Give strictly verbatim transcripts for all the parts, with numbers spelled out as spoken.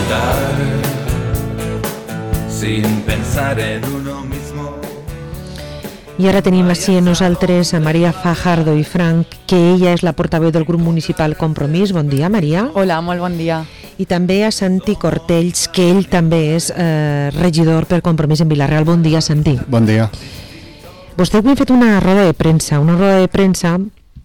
cantar sin pensar en uno mismo. I ara tenim així a nosaltres a Maria Fajardo i Frank, que ella és la portaveu del grup municipal Compromís. Bon dia, Maria. Hola, molt bon dia. I també a Santi Cortells, que ell també és eh, regidor per Compromís en Vila-real. Bon dia, Santi. Bon dia. Vostè avui ha fet una roda de premsa, una roda de premsa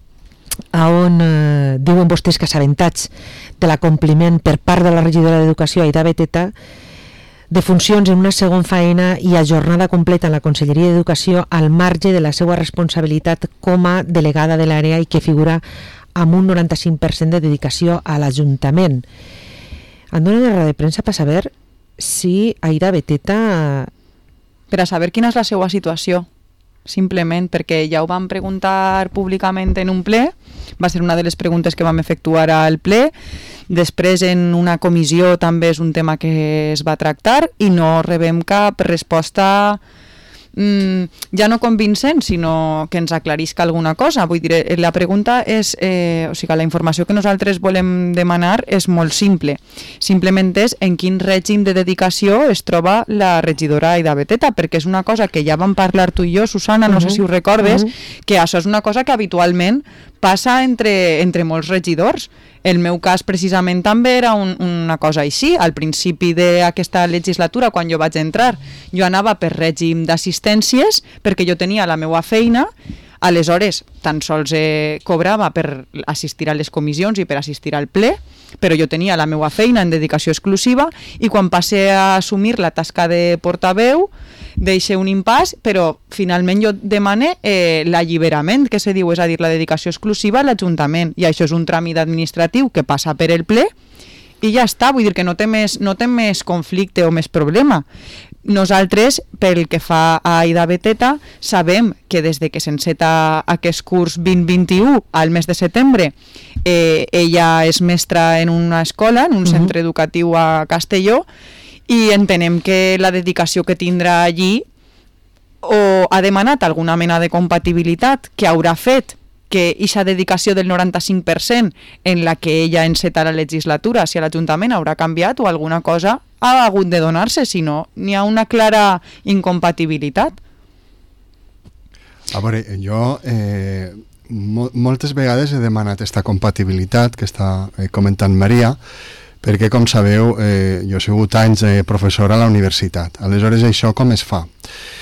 on eh, diuen vostès que assabentats de l'acompliment per part de la regidora d'Educació, Aida Beteta, de funcions en una segona feina i a jornada completa en la Conselleria d'Educació al marge de la seva responsabilitat com a delegada de l'àrea i que figura amb un noranta-cinc per cent de dedicació a l'Ajuntament. Han donat una roda de premsa per saber si Aida Beteta... Per a saber quina és la seva situació, simplement, perquè ja ho vam preguntar públicament en un ple, va ser una de les preguntes que vam efectuar al ple, després en una comissió també és un tema que es va tractar i no rebem cap resposta mm, ja no convincent, sinó que ens aclarisca alguna cosa. Vull dir, la pregunta és, eh, o sigui, la informació que nosaltres volem demanar és molt simple. Simplement és en quin règim de dedicació es troba la regidora Aida Beteta, perquè és una cosa que ja vam parlar tu i jo, Susana, no uh-huh. sé si ho recordes, uh-huh. que això és una cosa que habitualment passa entre, entre molts regidors. El meu cas precisament també era un, una cosa així. Al principi d'aquesta legislatura, quan jo vaig entrar, jo anava per règim d'assistències perquè jo tenia la meva feina. Aleshores, tan sols eh, cobrava per assistir a les comissions i per assistir al ple, però jo tenia la meva feina en dedicació exclusiva i quan passé a assumir la tasca de portaveu deixé un impàs, però finalment jo demane eh, l'alliberament, que se diu, és a dir, la dedicació exclusiva a l'Ajuntament, i això és un tràmit administratiu que passa per el ple i ja està, vull dir que no té més, no té més conflicte o més problema. Nosaltres, pel que fa a Aida Beteta, sabem que des de que s'enceta aquest curs vint vint-un al mes de setembre, eh, ella és mestra en una escola, en un uh-huh. centre educatiu a Castelló, i entenem que la dedicació que tindrà allí o ha demanat alguna mena de compatibilitat que haurà fet que aquesta dedicació del noranta-cinc per cent en la que ella enceta la legislatura, si a l'Ajuntament haurà canviat o alguna cosa ha hagut de donar-se, si no, n'hi ha una clara incompatibilitat. A veure, jo eh, mo- moltes vegades he demanat aquesta compatibilitat que està eh, comentant Maria, perquè, com sabeu, eh, jo he sigut anys eh, professor a la universitat. Aleshores, això com es fa?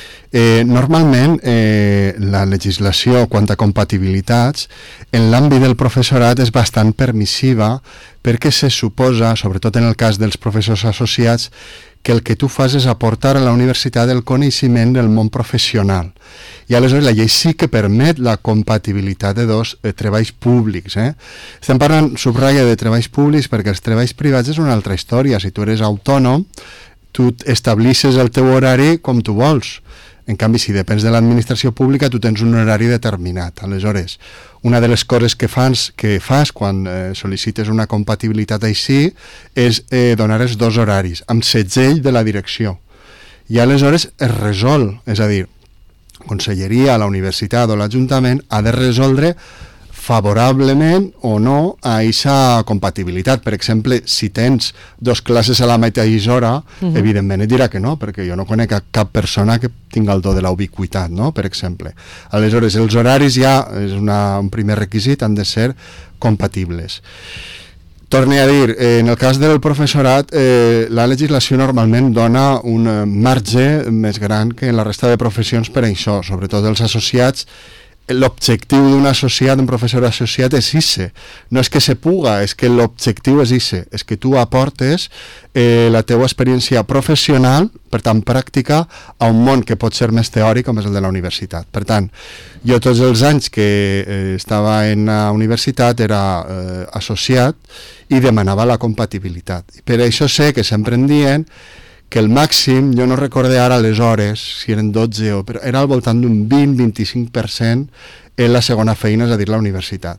Eh, normalment, eh, la legislació quant a compatibilitats en l'àmbit del professorat és bastant permissiva perquè se suposa, sobretot en el cas dels professors associats, que el que tu fas és aportar a la universitat el coneixement del món professional. I aleshores la llei sí que permet la compatibilitat de dos eh, treballs públics. Eh? Estem parlant, subratlla, de treballs públics perquè els treballs privats és una altra història. Si tu eres autònom, tu establisses el teu horari com tu vols. En canvi, si depens de l'administració pública, tu tens un horari determinat. Aleshores, una de les coses que fas, que fas quan eh, sol·licites una compatibilitat així és eh, donar els dos horaris, amb segell de la direcció. I aleshores es resol, és a dir, Conselleria, la universitat o l'Ajuntament ha de resoldre favorablement o no a aquesta compatibilitat. Per exemple, si tens dos classes a la mateixa hora, uh-huh. evidentment et dirà que no, perquè jo no conec cap persona que tinga el do de la ubiquitat, no? Per exemple. Aleshores, els horaris ja és una, un primer requisit, han de ser compatibles. Torne a dir, eh, en el cas del professorat, eh, la legislació normalment dona un eh, marge més gran que en la resta de professions per això, sobretot els associats. L'objectiu d'un associat, un professor associat és ese, no és que se puga, és que l'objectiu és ese, és que tu aportes eh, la teua experiència professional, per tant pràctica, a un món que pot ser més teòric com és el de la universitat. Per tant, jo tots els anys que eh, estava en la universitat era eh, associat i demanava la compatibilitat. Per això sé que sempre em diuen que el màxim, jo no recordé ara les hores, si eren dotze o... però era al voltant d'un vint a vint-i-cinc per cent en la segona feina, és a dir, la universitat.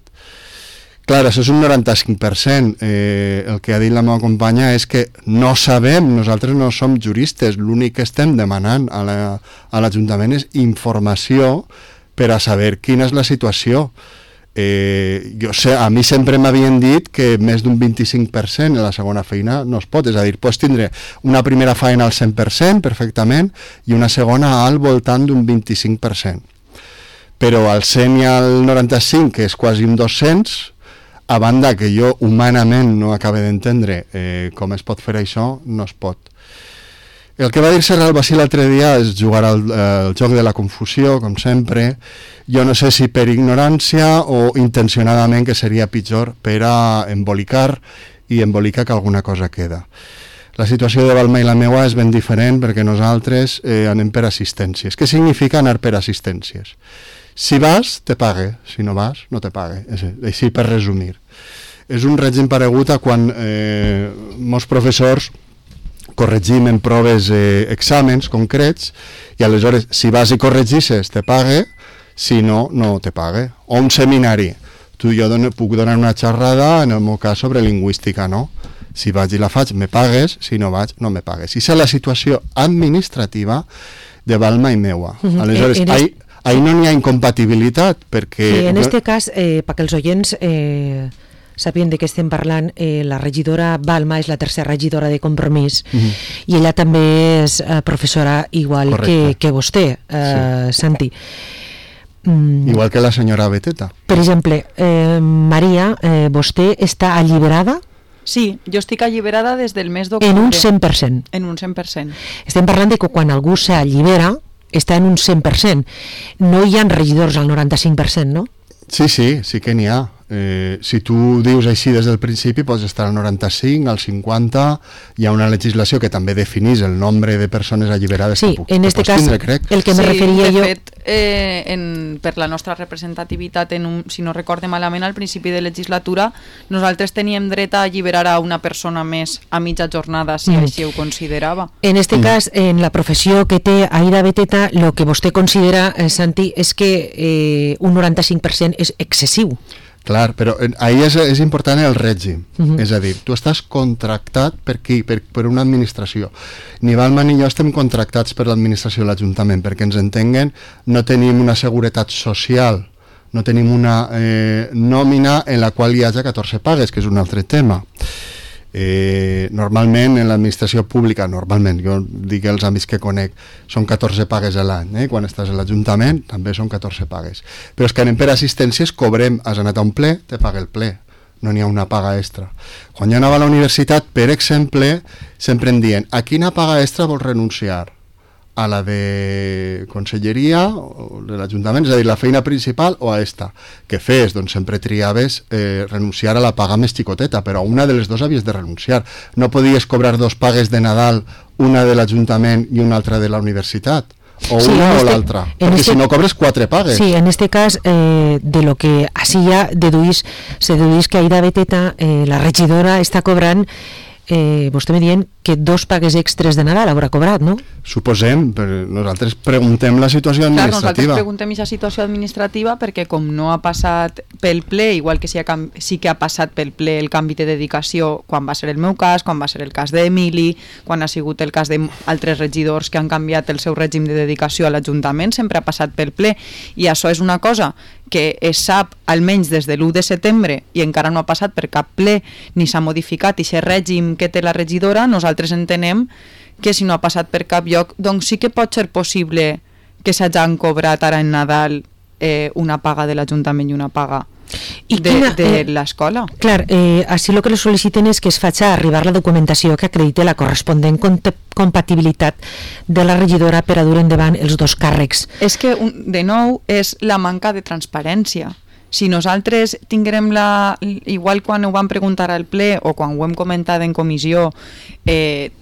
Clar, això és un noranta-cinc per cent. Eh, el que ha dit la meva companya és que no sabem, nosaltres no som juristes, l'únic que estem demanant a, la, a l'Ajuntament és informació per a saber quina és la situació. Eh, jo sé, a mi sempre m'havien dit que més d'un vint-i-cinc per cent en la segona feina no es pot, és a dir, pots tindre una primera feina al cent per cent perfectament i una segona al voltant d'un vint-i-cinc per cent. Però al cent i al noranta-cinc, que és quasi un dos-cents, a banda que jo humanament no acabe d'entendre eh, com es pot fer això, no es pot. El que va dir-se al Basí l'altre dia és jugar al, al joc de la confusió, com sempre. Jo no sé si per ignorància o intencionadament, que seria pitjor, per a embolicar i embolicar que alguna cosa queda. La situació de Balma i la meua és ben diferent perquè nosaltres eh, anem per assistències. Què significa anar per assistències? Si vas, te pague. Si no vas, no te pague. És així per resumir. És un règim paregut a quan eh, molts professors corregim en proves, eh, exàmens concrets, i aleshores si vas i corregisses te pague, si no, no te pague. O un seminari, tu jo dono, puc donar una xerrada, en el meu cas sobre lingüística, no? Si vaig i la faig me pagues, si no vaig no me pagues. I és la situació administrativa de Balma i meua. Uh-huh. Aleshores, eh, ahí, ahí no n'hi ha incompatibilitat, perquè... Sí, en jo... este cas, eh, perquè els oients... Eh... sapient de què estem parlant, eh, la regidora Balma és la tercera regidora de Compromís, uh-huh. i ella també és eh, professora igual que, que vostè, eh, sí. Santi. Mm. Igual que la senyora Beteta. Per exemple, eh, Maria, eh, vostè està alliberada? Sí, jo estic alliberada des del mes d'octubre. En un cent per cent. En un cent per cent. Estem parlant de que quan algú s'allibera està en un cent per cent. No hi ha regidors al noranta-cinc per cent, no? Sí, sí, sí que n'hi ha. Eh, si tu dius així des del principi pots estar al noranta-cinc, al cinquanta, hi ha una legislació que també definís el nombre de persones alliberades sí, que, puc, en este que cas, tindre, crec. El que sí, me referia de jo... fet, eh, en, per la nostra representativitat, en un, si no recorde malament, al principi de legislatura, nosaltres teníem dret a alliberar a una persona més a mitja jornada, si mm. així ho considerava. En este mm. cas, en la professió que té Aida Beteta, el que vostè considera, eh, Santi, és que eh, un noranta-cinc per cent és excessiu. Clar, però ahí és, és important el règim. Uh-huh. És a dir, tu estàs contractat per qui? Per, per una administració. Ni Balma ni jo estem contractats per l'administració de l'Ajuntament, perquè ens entenguen, no tenim una seguretat social, no tenim una eh, nòmina en la qual hi hagi catorze pagues, que és un altre tema. Eh, normalment en l'administració pública, normalment, jo dic els amics que conec, són catorze pagues a l'any, eh? Quan estàs a l'Ajuntament també són catorze pagues, però és que anem per assistències, cobrem, has anat a un ple, te paga el ple, no n'hi ha una paga extra. Quan jo anava a la universitat, per exemple, sempre em diuen, a quina paga extra vols renunciar? A la de conselleria o de l'Ajuntament, és a dir, la feina principal o a esta. Què fes? Doncs sempre triaves eh, renunciar a la paga més xicoteta, però a una de les dues havies de renunciar. No podies cobrar dos pagues de Nadal, una de l'Ajuntament i una altra de la universitat. O sí, una este, o l'altra, perquè este, si no cobres quatre pagues. Sí, en este cas, eh, de lo que així ja deduís, se deduís que Aida Beteta, eh, la regidora, està cobrant, eh, vostè me dient que dos pagues extres de Nadal haurà cobrat, no? Suposem, però nosaltres preguntem la situació administrativa. Clar, nosaltres preguntem aquesta situació administrativa perquè com no ha passat pel ple, igual que sí, ha, sí que ha passat pel ple el canvi de dedicació, quan va ser el meu cas, quan va ser el cas d'Emili, quan ha sigut el cas d'altres regidors que han canviat el seu règim de dedicació a l'Ajuntament, sempre ha passat pel ple, i això és una cosa que es sap almenys des de l'u de setembre i encara no ha passat per cap ple ni s'ha modificat aquest règim que té la regidora. Nosaltres entenem que si no ha passat per cap lloc, doncs sí que pot ser possible que s'hagin cobrat ara en Nadal eh, una paga de l'Ajuntament i una paga I de, quina, de eh, l'escola. Clar, eh, així el que li sol·liciten és que es faci arribar la documentació que acredite la corresponent compatibilitat de la regidora per a dur endavant els dos càrrecs. És que, de nou, és la manca de transparència. Si nosaltres tinguem la... Igual quan ho vam preguntar al ple o quan ho hem comentat en comissió, eh,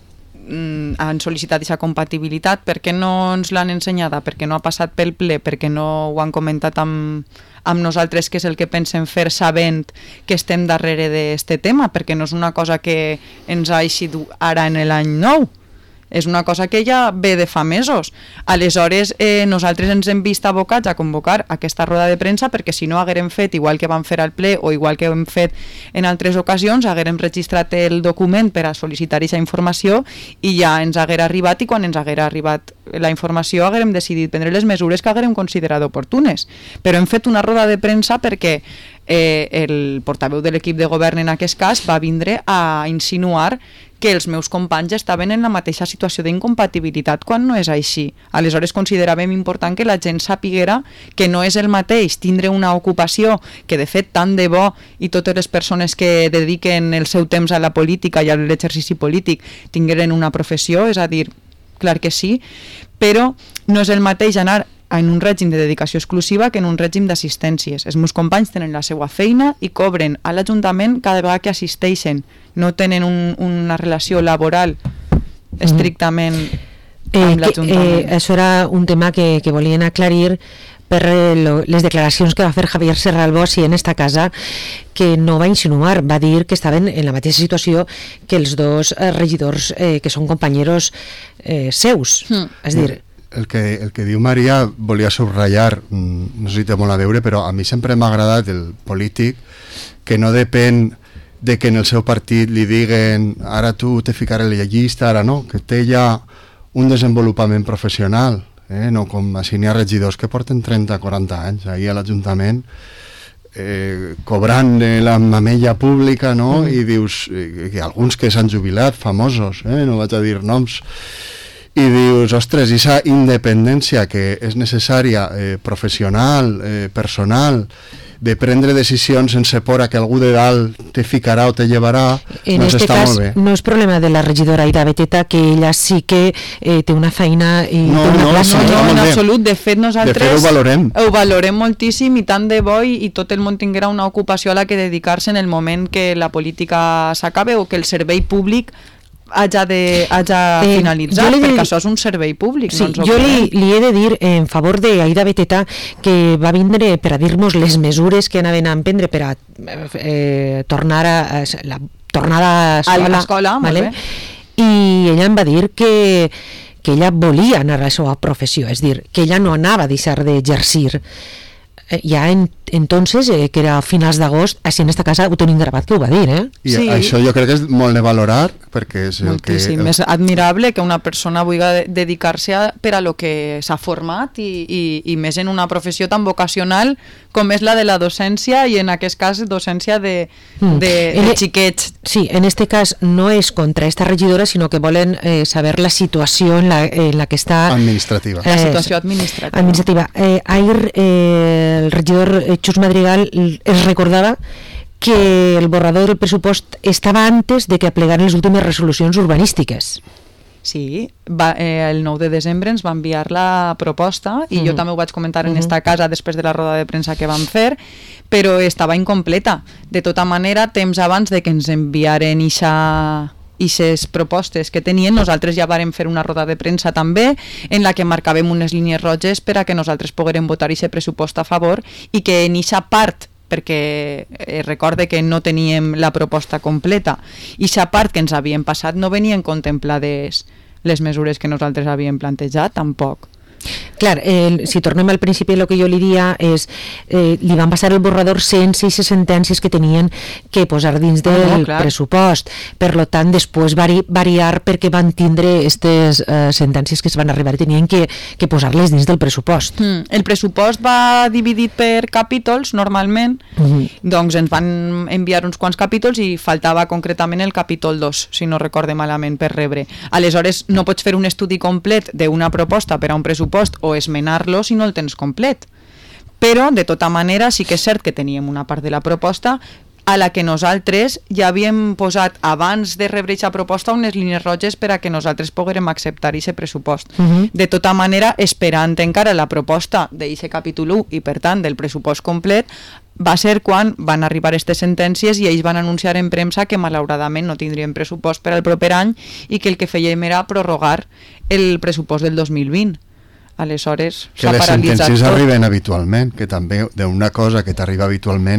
han sol·licitat aquesta compatibilitat, per què no ens l'han ensenyada? Per què no ha passat pel ple? Per què no ho han comentat amb, amb nosaltres, que és el que pensem fer, sabent que estem darrere d'aquest tema? Perquè no és una cosa que ens ha eixit ara en l'any nou, És una cosa que ja ve de fa mesos. Aleshores, eh, nosaltres ens hem vist abocats a convocar aquesta roda de premsa perquè si no haguérem fet igual que vam fer al ple o igual que hem fet en altres ocasions, haguérem registrat el document per a sol·licitar aquesta informació i ja ens haguera arribat i quan ens haguera arribat la informació haguérem decidit prendre les mesures que haguérem considerat oportunes. Però hem fet una roda de premsa perquè eh, el portaveu de l'equip de govern en aquest cas va vindre a insinuar que els meus companys estaven en la mateixa situació d'incompatibilitat quan no és així. Aleshores consideràvem important que la gent sapiguera que no és el mateix tindre una ocupació que de fet tant de bo i totes les persones que dediquen el seu temps a la política i a l'exercici polític tingueren una professió, és a dir, clar que sí, però no és el mateix anar en un règim de dedicació exclusiva que en un règim d'assistències. Els meus companys tenen la seva feina i cobren a l'Ajuntament cada vegada que assisteixen. No tenen un, una relació laboral estrictament eh, amb l'Ajuntament. Eh, això era un tema que, que volien aclarir per lo, les declaracions que va fer Javier Serralbos i en esta casa, que no va insinuar, va dir que estaven en la mateixa situació que els dos eh, regidors eh, que són companyeros eh, seus. Mm. És dir... El que, el que diu Maria volia subratllar, no sé si té molt a veure, però a mi sempre m'ha agradat el polític que no depèn de que en el seu partit li diguen ara tu te ficaré la llista, ara no, que té ja un desenvolupament professional, eh? No com així n'hi ha regidors que porten trenta o quaranta anys ahir a l'Ajuntament eh, cobrant de la mamella pública, no? Mm. I dius eh, que alguns que s'han jubilat, famosos, eh? No vaig a dir noms, i dius, ostres, aquesta independència que és necessària, eh, professional, eh, personal, de prendre decisions sense por a que algú de dalt te ficarà o te llevarà, en doncs este està cas, molt bé. No és problema de la regidora Aida Beteta, que ella sí que eh, té una feina i no, té una no, classe. No, no, molt en bé. absolut. De fet, nosaltres de fet, ho valorem. ho valorem moltíssim i tant de bo i, i tot el món tinguera una ocupació a la que dedicar-se en el moment que la política s'acabe o que el servei públic haja de haja Eh, finalitzat, jo li perquè de- això és un servei públic. Sí, no ens ho jo li, creiem. li he de dir en favor de Aida Beteta que va vindre per a dir-nos les mesures que anaven a emprendre per a eh, tornar a, a la tornada a A escola, l'escola, molt vale? bé. I ella em va dir que, que ella volia anar a la seva professió, és dir, que ella no anava a deixar d'exercir. Eh, ja en, entonces, eh, que era a finals d'agost, així en esta casa ho tenim gravat que ho va dir, eh? I Sí. això jo crec que és molt de valorar, perquè és el que... Moltíssim. El... És admirable que una persona vulgui de- dedicar-se a, per a lo que s'ha format i, i, i més en una professió tan vocacional com és la de la docència i en aquest cas docència de, Mm. de, En de e- xiquets. Sí, en este cas no és contra esta regidora, sinó que volen eh, saber la situació en la, en la que està... administrativa. La Eh, situació administrativa. administrativa. Eh, ahir eh, el regidor eh, Xus Madrigal l- es recordava que el borrador del pressupost estava antes de que aplegaren les últimes resolucions urbanístiques. Sí, va, eh, el nou de desembre ens va enviar la proposta i Mhm. jo també ho vaig comentar en Mhm. esta casa després de la roda de premsa que vam fer, però estava incompleta. De tota manera, temps abans de que ens enviaren ixa ixes propostes que tenien, nosaltres ja vàrem fer una roda de premsa també en la que marcàvem unes línies roges per a que nosaltres poguérem votar aquest pressupost a favor i que en ixa part, perquè eh, recorde que no teníem la proposta completa, ixa part que ens havien passat no venien contemplades les mesures que nosaltres havíem plantejat, tampoc. Clar, eh, si tornem al principi, el que jo li dia és eh, li van passar el borrador sense aquestes sentències que tenien que posar dins del Ah, no, clar. pressupost. Per lo tant, després vari, variar perquè van tindre aquestes eh, sentències que es van arribar i tenien que, que posar-les dins del pressupost. Mm. El pressupost va dividit per capítols, normalment, Mhm. doncs ens van enviar uns quants capítols i faltava concretament el capítol dos, si no recorde malament, per rebre. Aleshores, no pots fer un estudi complet d'una proposta per a un pressupost o esmenar-lo si no el tens complet. Però, de tota manera, sí que és cert que teníem una part de la proposta a la que nosaltres ja havíem posat abans de rebre aquesta proposta unes línies roges per a que nosaltres poguérem acceptar aquest pressupost. Mhm. De tota manera, esperant encara la proposta d'aquest capítol u i, per tant, del pressupost complet, va ser quan van arribar aquestes sentències i ells van anunciar en premsa que malauradament no tindrien pressupost per al proper any i que el que fèiem era prorrogar el pressupost del dos mil vint. Aleshores, Que s'ha les paralitzat sentències tot. arriben habitualment, que també d'una cosa que t'arriba habitualment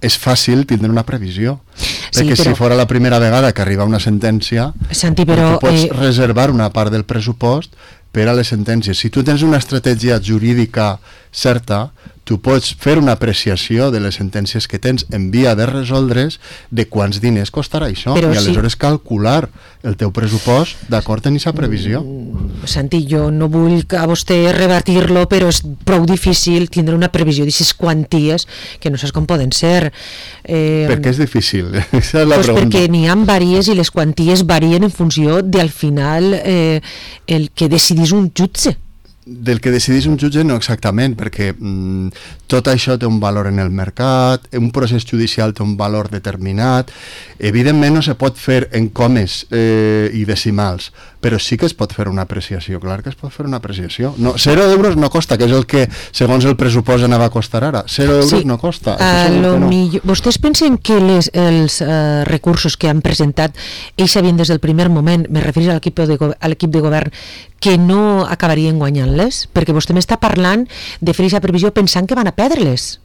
és fàcil tindre una previsió. Sí, perquè però... si fora la primera vegada que arriba una sentència, Santi, però, tu pots eh... reservar una part del pressupost per a les sentències. Si tu tens una estratègia jurídica certa, tu pots fer una apreciació de les sentències que tens en via de resoldre's de quants diners costarà això, però i aleshores sí. calcular el teu pressupost d'acord amb aquesta previsió. Mm, Santi, jo no vull que a vostè rebatir-lo, però és prou difícil tindre una previsió d'aquestes quanties que no saps com poden ser. Eh, per què és difícil? Esa és la pues pregunta. Perquè n'hi ha vàries i les quanties varien en funció de, al final, eh, el que decidís un jutge. Del que decidís un jutge no exactament, perquè mm, tot això té un valor en el mercat, un procés judicial té un valor determinat, evidentment no se pot fer en comes eh, i decimals, però sí que es pot fer una apreciació, clar que es pot fer una apreciació. No, zero euros no costa, que és el que segons el pressupost anava a costar ara, zero euros sí. no costa. A lo no. millor, vostès pensen que les, els uh, recursos que han presentat, ells sabien des del primer moment, me referís a l'equip de, a l'equip de govern, que no acabarien guanyant-les? Perquè vostè m'està parlant de fer aquesta previsió pensant que van a perdre-les.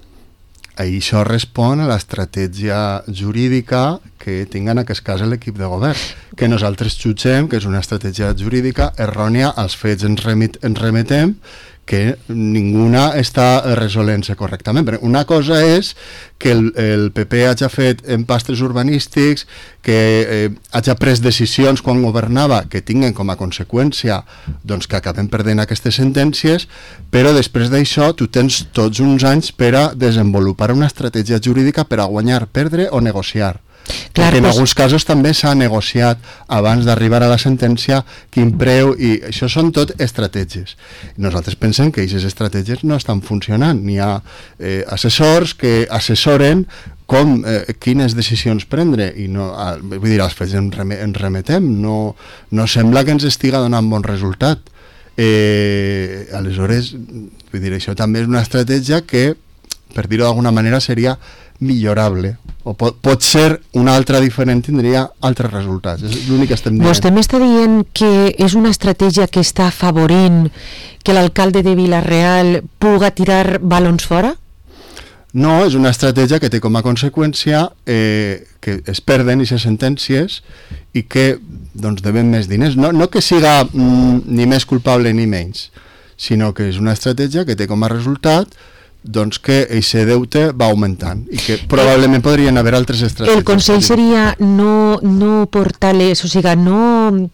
Això respon a l'estratègia jurídica que tinga en aquest cas l'equip de govern, que nosaltres jutgem que és una estratègia jurídica errònia, als fets ens, remit, ens remetem, que ninguna està resolent-se correctament. Però una cosa és que el, el P P hagi fet empastres urbanístics, que eh, hagi pres decisions quan governava que tinguen com a conseqüència doncs, que acabem perdent aquestes sentències, però després d'això tu tens tots uns anys per a desenvolupar una estratègia jurídica per a guanyar, perdre o negociar. Clar, perquè en pues... alguns casos també s'ha negociat abans d'arribar a la sentència quin preu, i això són tot estratègies. Nosaltres pensem que aquestes estratègies no estan funcionant. N'hi ha eh, assessors que assessoren com, eh, quines decisions prendre, i no, a, vull dir, als fets ens, rem ens remetem, no, no sembla que ens estiga donant bon resultat. Eh, aleshores, vull dir, això també és una estratègia que, per dir-ho d'alguna manera, seria millorable, o pot, pot ser una altra diferent, tindria altres resultats. És l'únic que estem dient. Vostè m'està dient que és una estratègia que està afavorint que l'alcalde de Vila-real puga tirar balons fora? No, és una estratègia que té com a conseqüència eh, que es perden aquestes sentències i que doncs deben més diners. No, no que siga mm, ni més culpable ni menys, sinó que és una estratègia que té com a resultat doncs que aquest deute va augmentant i que probablement podrien haver altres estratègies. El consell seria no, no portar-les, o sigui, no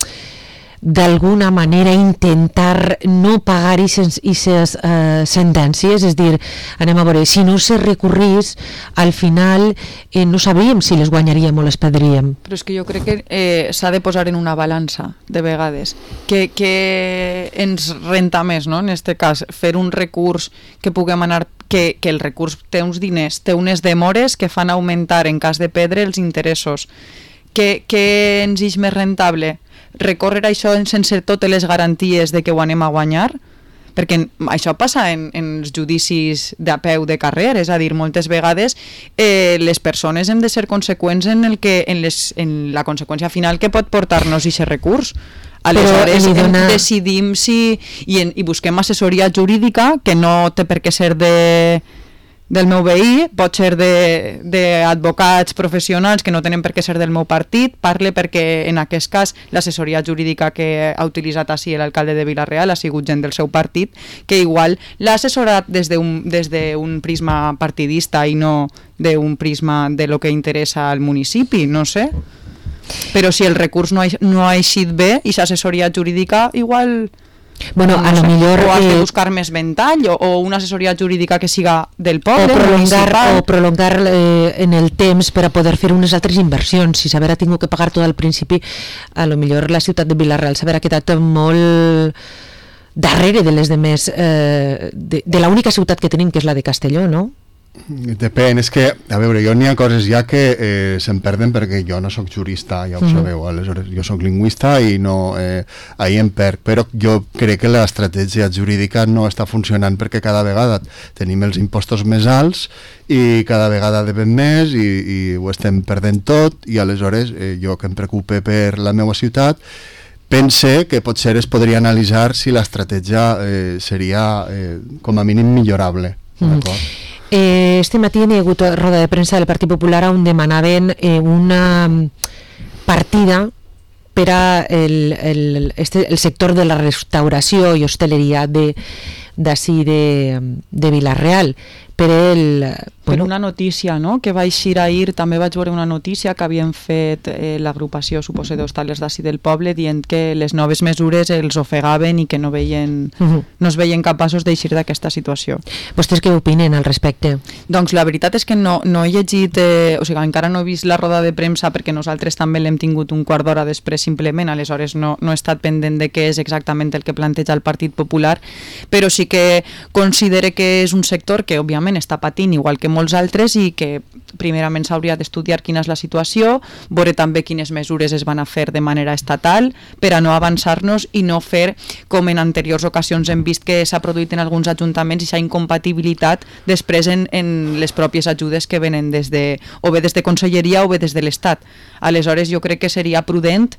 d'alguna manera intentar no pagar aquestes uh, sentències, és dir, anem a veure, si no se recorrís, al final eh, no sabríem si les guanyaríem o les perdríem. Però és que jo crec que eh, s'ha de posar en una balança, de vegades, que, que ens renta més, no?, en este cas, fer un recurs que puguem anar, que, que el recurs té uns diners, té unes demores que fan augmentar, en cas de perdre, els interessos. Que, que ens és més rentable? Recórrer això sense totes les garanties de que ho anem a guanyar? Perquè això passa en, en els judicis de peu de carrer, és a dir, moltes vegades eh, les persones hem de ser conseqüents en, el que, en, les, en la conseqüència final que pot portar-nos aquest recurs. Aleshores dona... decidim si i, en, i busquem assessoria jurídica, que no té per què ser de... del meu veí, pot ser d'advocats professionals que no tenen per què ser del meu partit, parle perquè en aquest cas l'assessoria jurídica que ha utilitzat així l'alcalde de Vila-real ha sigut gent del seu partit, que igual l'ha assessorat des d'un des d'un prisma partidista i no d'un prisma de lo que interessa al municipi, no sé. Però si el recurs no ha, no ha eixit bé i l'assessoria jurídica igual... Bueno, no a lo sé, millor o has de eh, buscar més ventall o, o una assessoria jurídica que siga del poble o prolongar, municipal. o prolongar eh, en el temps per a poder fer unes altres inversions. Si s'haver tingut que pagar tot al principi, a lo millor la ciutat de Vila-real s'haver quedat molt darrere de les demés, eh, de, de l'única ciutat que tenim, que és la de Castelló, no? Depèn, és que, a veure, jo n'hi ha coses ja que eh, se'n perden perquè jo no sóc jurista, ja ho mm. sabeu, aleshores jo sóc lingüista i no, eh, ahir em perc, però jo crec que l'estratègia jurídica no està funcionant perquè cada vegada tenim els impostos més alts i cada vegada devem més i, i ho estem perdent tot i aleshores eh, jo que em preocupe per la meva ciutat pense que potser es podria analitzar si l'estratègia eh, seria eh, com a mínim millorable, d'acord? Mm. eh, este matí n'hi ha hagut roda de premsa del Partit Popular on demanaven eh, una partida per a el, el, este, el sector de la restauració i hosteleria de d'ací de, de Vila-real per el... Per una notícia, no?, que va eixir ahir, també vaig veure una notícia que havien fet eh, l'agrupació, suposo, d'hostalers d'ací del poble, dient que les noves mesures els ofegaven i que no veien, uh -huh. no es veien capaços d'eixir d'aquesta situació. Vostès què opinen al respecte? Doncs la veritat és que no, no he llegit, eh, o sigui, encara no he vist la roda de premsa perquè nosaltres també l'hem tingut un quart d'hora després simplement, aleshores no, no he estat pendent de què és exactament el que planteja el Partit Popular, però sí que considere que és un sector que, òbviament, està patint igual que molts altres i que primerament s'hauria d'estudiar quina és la situació, veure també quines mesures es van a fer de manera estatal per a no avançar-nos i no fer com en anteriors ocasions hem vist que s'ha produït en alguns ajuntaments i s'ha incompatibilitat després en, en les pròpies ajudes que venen des de, o bé des de Conselleria o bé des de l'Estat. Aleshores jo crec que seria prudent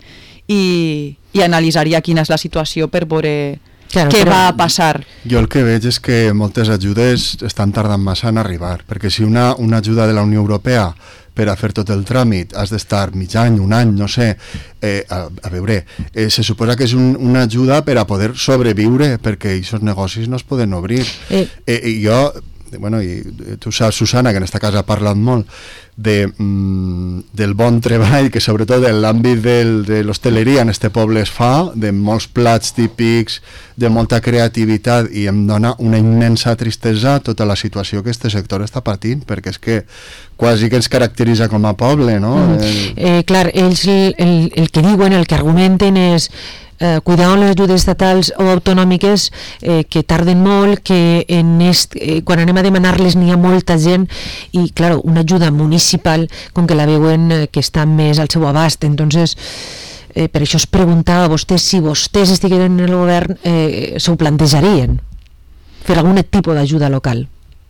i, i analitzaria quina és la situació per veure Claro, què va a passar. Jo el que veig és que moltes ajudes estan tardant massa en arribar, perquè si una, una ajuda de la Unió Europea per a fer tot el tràmit has d'estar mig any, un any, no sé, eh, a, a veure, eh, se suposa que és un, una ajuda per a poder sobreviure, perquè aquests negocis no es poden obrir. Eh. Eh, i jo, bueno, i tu saps, Susana, que en esta casa ha parlat molt de, mm, del bon treball que sobretot en l'àmbit del, de l'hostaleria en este poble es fa, de molts plats típics, de molta creativitat, i em dona una immensa tristesa tota la situació que este sector està patint, perquè és que quasi que ens caracteritza com a poble, no? Mm. El... Eh, clar, ells el, el, el que diuen, el que argumenten és Eh, cuidar amb les ajudes estatals o autonòmiques eh, que tarden molt, que en est, eh, quan anem a demanar-les n'hi ha molta gent i, clar, una ajuda municipal com que la veuen eh, que està més al seu abast. Entonces, eh, per això es preguntava a vostès si vostès estigueren en el govern eh, s'ho plantejarien fer algun tipus d'ajuda local.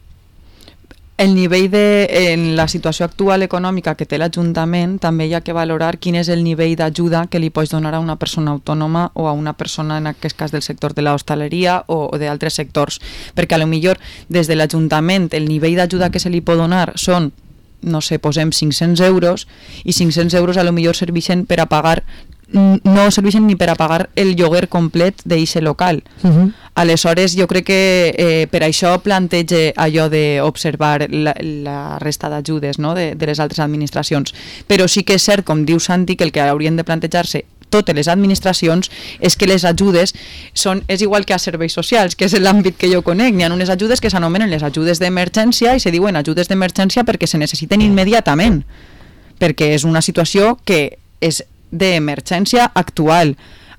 El nivell de, en la situació actual econòmica que té l'Ajuntament, també hi ha que valorar quin és el nivell d'ajuda que li pots donar a una persona autònoma o a una persona, en aquest cas del sector de l'hostaleria o, o d'altres sectors, perquè a lo millor des de l'Ajuntament el nivell d'ajuda que se li pot donar són, no sé, posem cinc-cents euros i cinc-cents euros a lo millor serveixen per a pagar, no serveixen ni per a pagar el lloguer complet d'eixe local. Uh-huh. Aleshores, jo crec que eh, per això plantege allò d'observar la, la resta d'ajudes, no?, de, de les altres administracions. Però sí que és cert, com diu Santi, que el que haurien de plantejar-se totes les administracions és que les ajudes són, és igual que a serveis socials, que és l'àmbit que jo conec. N'hi ha unes ajudes que s'anomenen les ajudes d'emergència i se diuen ajudes d'emergència perquè se necessiten immediatament, perquè és una situació que és d'emergència actual.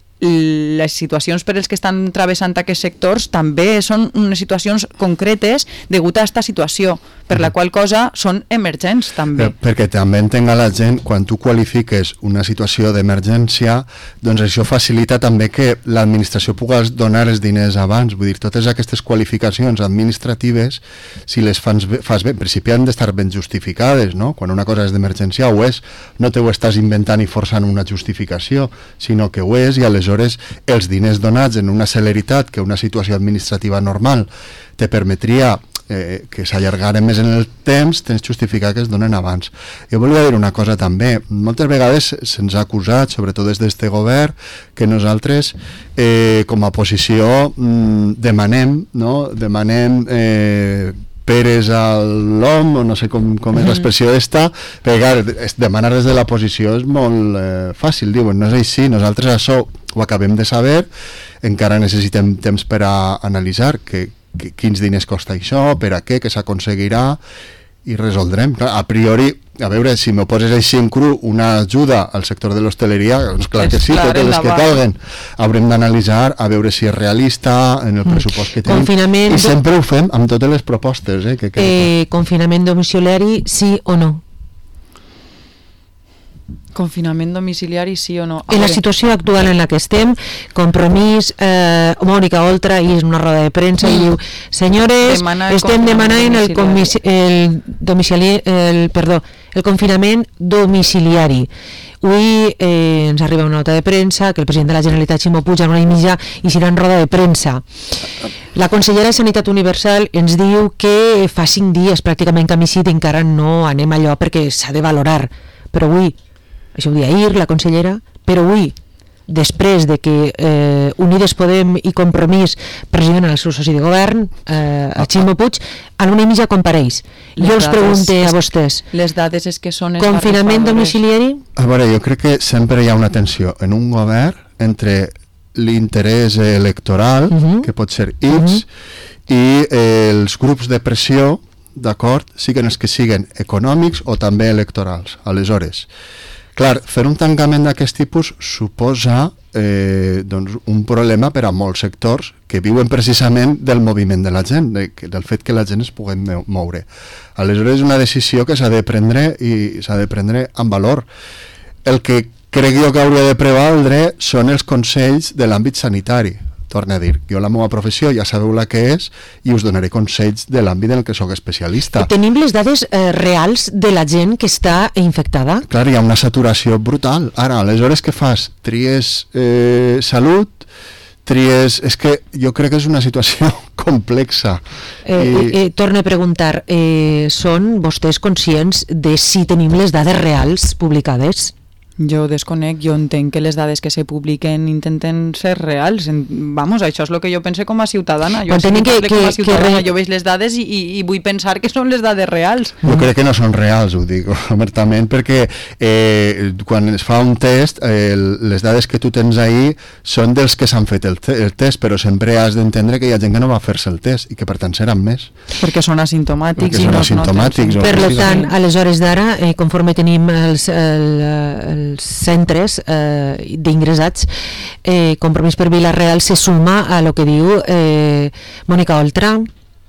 Les situacions per als que estan travessant aquests sectors també són unes situacions concretes degut a aquesta situació, per la qual cosa són emergents també. Eh, perquè també entenga la gent, quan tu qualifiques una situació d'emergència, doncs això facilita també que l'administració pugui donar els diners abans. Vull dir, totes aquestes qualificacions administratives, si les fas bé, fas bé en principi han d'estar ben justificades, no? Quan una cosa és d'emergència ho és, no te ho estàs inventant i forçant una justificació, sinó que ho és, i aleshores els diners donats en una celeritat que una situació administrativa normal te permetria eh, que s'allargaren més en el temps, tens justificar que es donen abans. Jo volia dir una cosa també, moltes vegades se'ns ha acusat, sobretot des d'este govern, que nosaltres eh, com a oposició mm, demanem, no? demanem eh, peres a l'hom, o no sé com, com és l'expressió d'esta, perquè clar, demanar des de la posició és molt eh, fàcil, diuen, no és així, nosaltres això ho acabem de saber, encara necessitem temps per a analitzar que, que, quins diners costa això, per a què, què s'aconseguirà, i resoldrem. Clar, a priori, a veure, si m'ho poses així en cru, una ajuda al sector de l'hostaleria, doncs clar que sí, clar, totes les que calguen. Haurem d'analitzar a veure si és realista en el pressupost que tenim. Confinament... I sempre ho fem amb totes les propostes. Eh, que eh, confinament domiciliari, sí o no? Confinament domiciliari, sí o no? A En la veure, situació actual en la que estem, Compromís, eh, Mònica Oltra, i és una roda de premsa, i diu, senyores, Demana el estem demanant el, confinament comis- el, domicili- el, perdó, el confinament domiciliari. Avui eh, ens arriba una nota de premsa que el president de la Generalitat, Ximo Puig, en una imatge i serà en roda de premsa. La consellera de Sanitat Universal ens diu que fa cinc dies pràcticament que a Misid encara no anem allò perquè s'ha de valorar, però avui, això ho dia ahir la consellera, però avui, després de que eh, Unides Podem i Compromís pressionen el seu soci de govern, eh, a Ximo Puig, en una imatge compareix. Les Jo els dades pregunte és- a vostès, les dades és que són confinament esgarrifadores. domiciliari? A veure, jo crec que sempre hi ha una tensió en un govern entre l'interès electoral, Uh -huh. que pot ser X, i eh, els grups de pressió, d'acord, siguen els que siguen econòmics o també electorals. Aleshores, clar, fer un tancament d'aquest tipus suposa eh, doncs un problema per a molts sectors que viuen precisament del moviment de la gent, de, del fet que la gent es pugui moure. Aleshores és una decisió que s'ha de prendre i s'ha de prendre amb valor. El que crec jo que hauria de prevaldre són els consells de l'àmbit sanitari. Torne a dir, jo la meva professió ja sabeu la que és i us donaré consells de l'àmbit en el que sóc especialista. Tenim les dades eh, reals de la gent que està infectada? Clar, hi ha una saturació brutal. Ara, aleshores què fas? Tries eh, salut, tries... És que jo crec que és una situació complexa. Eh, I... eh, torno a preguntar, eh, són vostès conscients de si tenim les dades reals publicades? Jo desconec, jo entenc que les dades que se publiquen intenten ser reals. En, vamos, això és el que jo pense com a ciutadana. Jo, Quan sí tenen que- que, com a que- ciutadana, que re- jo veig les dades i, i, i vull pensar que són les dades reals. Jo crec que no són reals, ho dic obertament, perquè eh, quan es fa un test, eh, les dades que tu tens ahir són dels que s'han fet el, te el test, però sempre has d'entendre que hi ha gent que no va fer-se el test i que per tant seran més. Perquè són asimptomàtics. Perquè i són no es noten asimptomàtics, símptomes. o- Per lo sí, tant, sí. a les hores d'ara, eh, conforme tenim els, el, els centres eh, d'ingressats, eh, Compromís per Vila-real se suma a lo que diu eh, Mònica Oltra.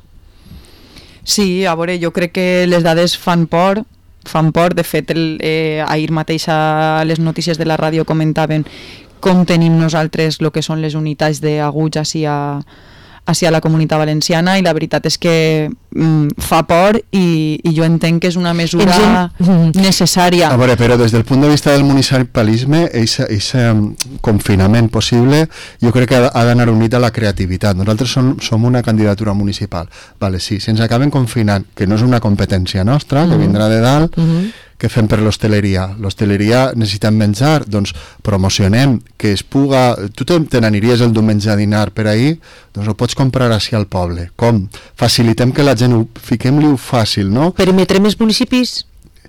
Sí, a veure, jo crec que les dades fan por, fan por. De fet, el, eh, ahir mateix a les notícies de la ràdio comentaven com tenim nosaltres el que són les unitats d'aguts hacia, hacia la Comunitat Valenciana, i la veritat és que mm, fa por i, i jo entenc que és una mesura Ens hem- necessària. A veure, però des del punt de vista del municipalisme, aquest confinament possible, jo crec que ha, ha d'anar unit a la creativitat. Nosaltres som, som una candidatura municipal. Vale, sí, si ens acaben confinant, que no és una competència nostra, que Mhm. vindrà de dalt, Mhm. què fem per l'hostaleria? L'hostaleria necessitem menjar, doncs promocionem, que es puga... Tu te, te n'aniries el diumenge a dinar per ahir, doncs ho pots comprar així al poble. Com? Facilitem que la gent, ho, fiquem-li-ho fàcil, no? Perimetrem els municipis?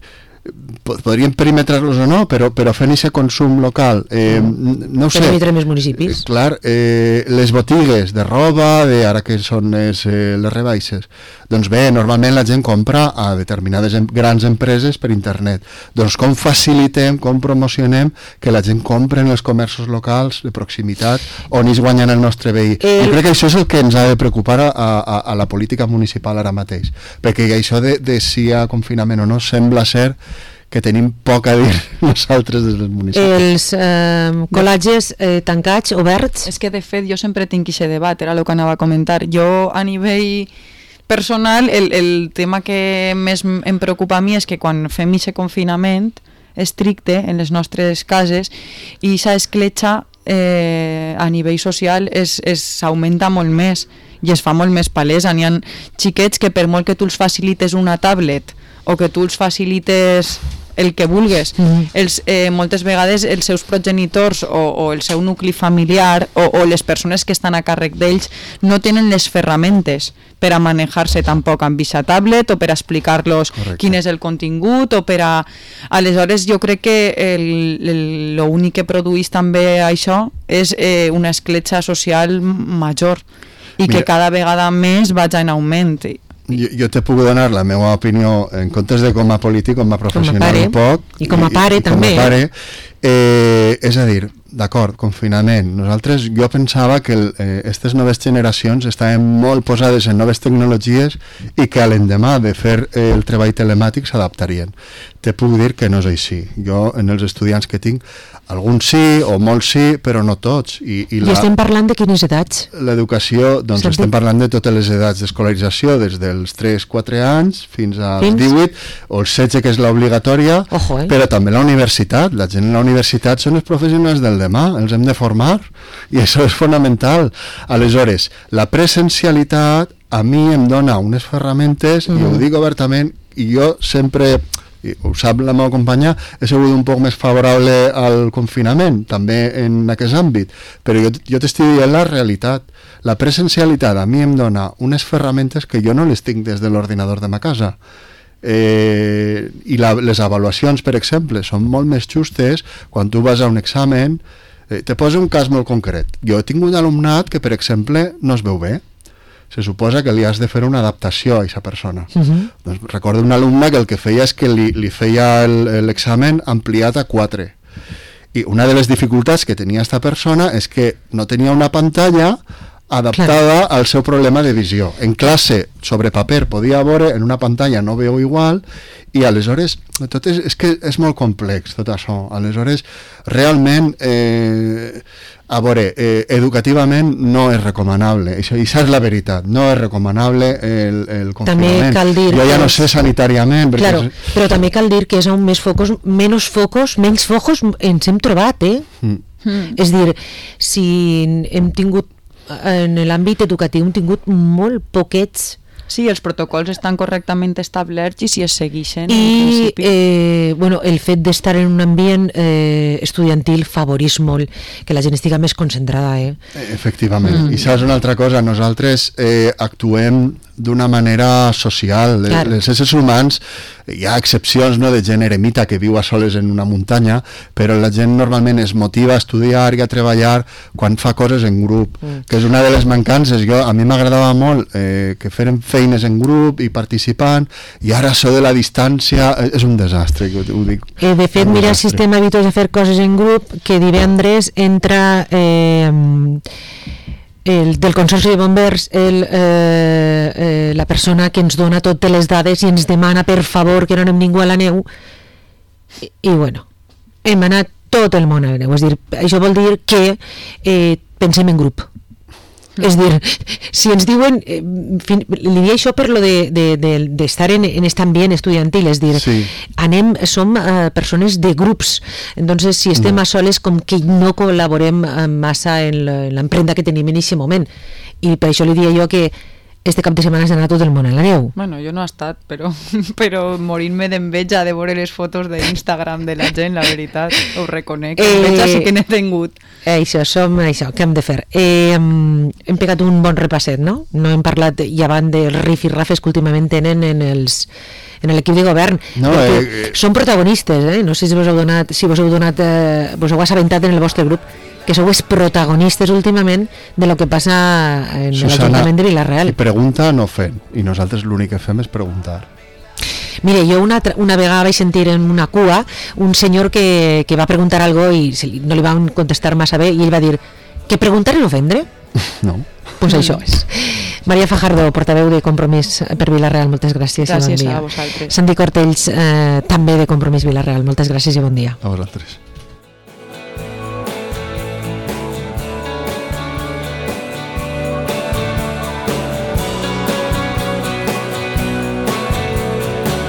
Pod- podríem perimetrar-los o no, però, però fent aquest consum local, eh, no ho sé. Perimetrem els municipis? Eh, clar, eh, les botigues de roba, de ara que són les, eh, les rebaixes, doncs bé, normalment la gent compra a determinades em, grans empreses per internet. Doncs com facilitem, com promocionem que la gent compri en els comerços locals de proximitat on és guanyant el nostre veí. Eh, Jo crec que això és el que ens ha de preocupar a, a, a la política municipal ara mateix, perquè això de, de si hi ha confinament o no sembla ser que tenim poc a dir nosaltres des dels municipis. Els eh, col·latges eh, tancats, oberts? És que de fet jo sempre tinc aquest debat, era el que anava a comentar. Jo a nivell personal el, el tema que més em preocupa a mi és que quan fem aquest confinament estricte en les nostres cases i aquesta escletxa eh, a nivell social s'augmenta molt més i es fa molt més palesa. N'hi ha xiquets que per molt que tu els facilites una tablet o que tu els facilites el que vulgues, Mhm. els, eh, moltes vegades els seus progenitors o, o el seu nucli familiar o, o les persones que estan a càrrec d'ells no tenen les ferramentes per a manejar-se tampoc amb aquesta tablet o per a explicar-los Correcte. quin és el contingut o per a... Aleshores jo crec que l'únic que produeix també això és eh, una escletxa social major i Mira. que cada vegada més vaig en augment. Jo, jo te puc donar la meva opinió en comptes de com a polític, com a professional pare. un poc. I com a pare, com també. a pare. Eh, és a dir, d'acord, confinament. Nosaltres, jo pensava que aquestes eh, noves generacions estaven molt posades en noves tecnologies i que a l'endemà de fer eh, el treball telemàtic s'adaptarien. Te puc dir que no és així. Jo, en els estudiants que tinc, alguns sí, o molts sí, però no tots. I, i, I la, estem parlant de quines edats? L'educació, doncs Sentit? estem parlant de totes les edats d'escolarització, des dels tres quatre anys fins als Fins? divuit, o el setze, que és l'obligatòria, Ojo, eh? però també la universitat. La gent en la universitat són els professionals del demà, els hem de formar, i això és fonamental. Aleshores, la presencialitat a mi em dona unes ferramentes, mm. i ho dic obertament, i jo sempre, i ho sap la meva companya, he sigut un poc més favorable al confinament, també en aquest àmbit, però jo, jo t'estic dient la realitat. La presencialitat a mi em dona unes ferramentes que jo no les tinc des de l'ordinador de ma casa. Eh, i la, les avaluacions, per exemple, són molt més justes quan tu vas a un examen. Eh, te poso un cas molt concret. Jo tinc un alumnat que, per exemple, no es veu bé. Se suposa que li has de fer una adaptació a aquesta persona. Uh -huh. Doncs recordo un alumne que el que feia és que li, li feia l'examen ampliat a quatre. I una de les dificultats que tenia aquesta persona és que no tenia una pantalla adaptada Clar. al seu problema de visió. En classe, sobre paper, podia veure, en una pantalla no veu igual, i aleshores, tot és, és que és molt complex tot això. Aleshores, realment, eh, a veure, eh, educativament no és recomanable, això, això és la veritat, no és recomanable el, el confinament. També cal dir jo ja que no sé sanitàriament. Claro, és... però també cal dir que és on més focos, menys focos, menys focos ens hem trobat, eh? Mm. Mm. És dir, si hem tingut en l'àmbit educatiu hem tingut molt poquets. Sí, els protocols estan correctament establerts i si es segueixen. I eh, bueno, el fet d'estar en un ambient eh, estudiantil favorís molt que la gent estigui més concentrada. Eh? Efectivament. Mm. I saps una altra cosa, nosaltres eh, actuem d'una manera social. Clar. Els éssers humans, hi ha excepcions, no, de gent eremita que viu a soles en una muntanya, però la gent normalment es motiva a estudiar i a treballar quan fa coses en grup, mm. que és una de les mancances. Jo, a mi m'agradava molt eh, que feren feines en grup i participant, i ara això de la distància és un desastre, ho, ho dic. Eh, de fet, mira, si estem habituats a fer coses en grup, que divendres entra eh, el, del Consorci de Bombers el, eh, eh, la persona que ens dona totes les dades i ens demana per favor que no anem ningú a la neu, i, i bueno, hem anat tot el món a la neu. És dir, això vol dir que eh, pensem en grup. És dir, si ens diuen, eh, fin, li diria això per lo de, de, de, de estar en, en aquest ambient estudiantil, és dir, sí. anem, som eh, persones de grups, entonces si estem no. a soles com que no col·laborem massa en l'empremta que tenim en aquest moment, i per això li diria jo que este cap de setmana has d'anar tot el món a la neu. Bueno, jo no he estat, però, però morint-me d'enveja de veure les fotos d'Instagram de la gent, la veritat, ho reconec. Enveja eh, sí que n'he tingut. Eh, això, som això, què hem de fer? Eh, hem pegat un bon repasset, no? No hem parlat llevant dels rifirrafes que últimament tenen en els en l'equip de govern, no, eh, eh, són protagonistes, eh? No sé si vos heu donat, si vos heu donat, eh, vos heu assabentat en el vostre grup, que sou els protagonistes últimament de lo que passa en l'Ajuntament de Vila-real. Si pregunta no fem, i nosaltres l'únic que fem és preguntar. Mire, jo una, una vegada vaig sentir en una cua un senyor que, que va preguntar algo i no li van contestar massa bé i ell va dir, que preguntar és ofendre? No. Pues això és. Maria Fajardo, portaveu de Compromís per Vila-real, moltes gràcies gràcies i bon dia. A vosaltres. Santi Cortells, eh, també de Compromís Vila-real, moltes gràcies i bon dia. A vosaltres.